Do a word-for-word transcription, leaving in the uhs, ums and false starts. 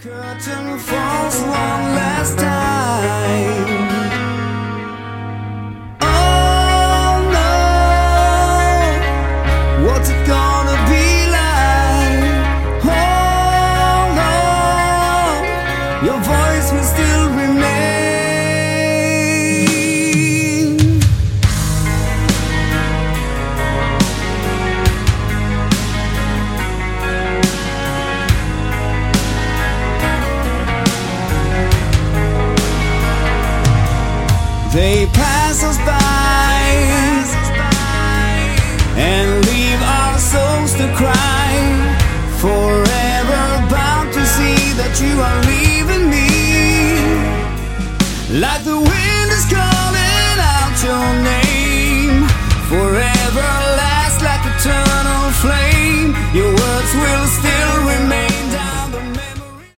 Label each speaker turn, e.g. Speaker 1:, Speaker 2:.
Speaker 1: Curtain falls one last time. Oh no, what's it gonna be like? Oh no, your voice will still remain. They pass us by and leave our souls to cry, forever bound to see that you are leaving me like the wind.